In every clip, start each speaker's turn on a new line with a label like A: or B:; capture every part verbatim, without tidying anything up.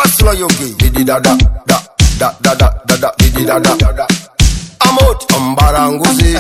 A: Hustler yogi, didi da da da da da da da da didi da da da. I'm out, mbaranguzi.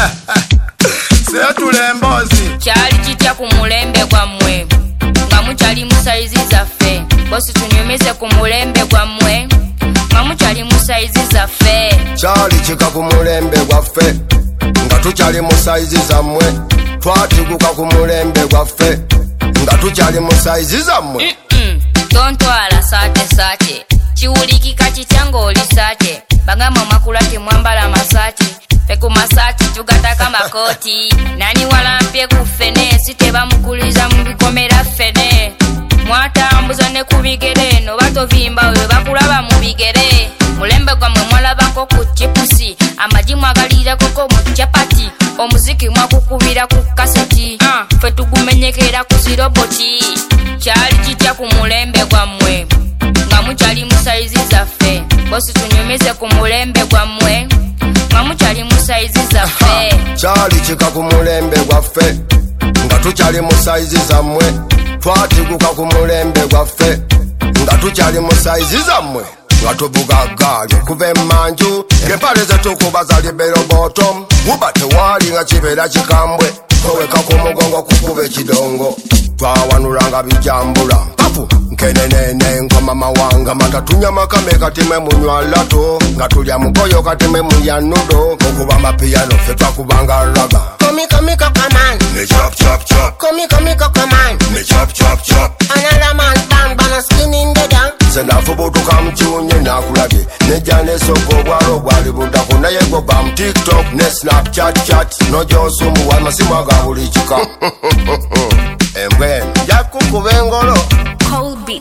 B: Setule mbozi.
C: Chali chicha kumulembe kwa mwe. Ngamu chali musaizi zafe. Bosi tunyomeze kumulembe kwa mwe. Ngamu chali musaizi zafe.
A: Chali chika kumulembe kwa fe. Ngatu chali musaizi za mwe. Twatikuka kumulembe kwa fe. Ngatu chali musaizi za mwe.
C: Mm-mm. Tontwala sate sate. Chiulikika chichango oli sate. Bangama makulate mwambala masati. Peku masati tugataka makoti. Nani walampye kufene. Siteba mukuliza mubikomera fene. Mwata ambuzane kubigere. No bato vimba we bakulaba mubigere. Mulembe kwa mwala bako kuchipusi. Amajimu agalira koko muchapati. Omuziki mwakukubira kukaseti. uh, Fe tugumenyekera kuziroboti. Chali chicha kumulembe kwa mwe. Ngamu chali musaizi zafe. Bosi tunyomeze kumulembe kwa mwe. Ngamu chali musaizi zafe.
A: Chali chika kumulembe kwa fe. Ngatu chali musaizi za mwe. Twatikuka kumulembe kwa fe. Ngatu chali musaizi za mwe. Ngatu buga gali kuve manju. Ngepale zetu kubaza libero bottom. Mubate wali nga chibera chikambwe. Koweka kumugongo kukube chidongo. Twawanulanga bijambula papu nkenenene nkoma mawanga matatunya makame katime munywalato ngatulya mukoyo katime muyanudo okuba mapiano fe twakubanga raga
D: Komi komi kokoman
A: me chop chop chop
D: Komi komi kokoman
A: me chop chop chop
D: Another man down bana skin in the down
A: Senda fubutu kamchunye nakulage nejane soko bwalo bwali budako naye go bam TikTok ne Snapchat chat no josumu wa masima ga buli chika Embwen yakukubengolo
C: Cold beats.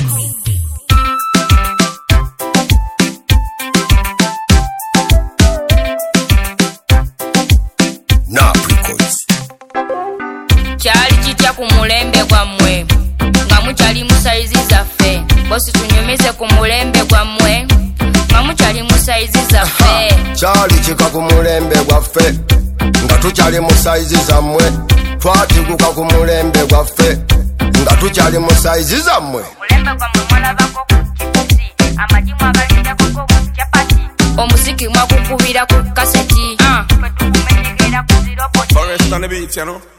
A: Napricots
C: Chali chicha kumulembe kwa mwe. Ngamu chali musaizi zafe. Bosi tunyomeze kumulembe kwa mwe. Ngamu chali musaizi zafe.
A: Chali chika kumulembe kwa fe. Ngatu chali musaizi za mwe. Twatikuka kumulembe kwa fe. Ngatu chali musaizi za mwe.
C: Mulembe kwa mwala bako kuchipusi. Amajimu agalira koko muchapati. Omuziki mwakukubira kukaseti. uh, Fe tugumenyekera kuziroboti.
B: Forest on the beat, you know.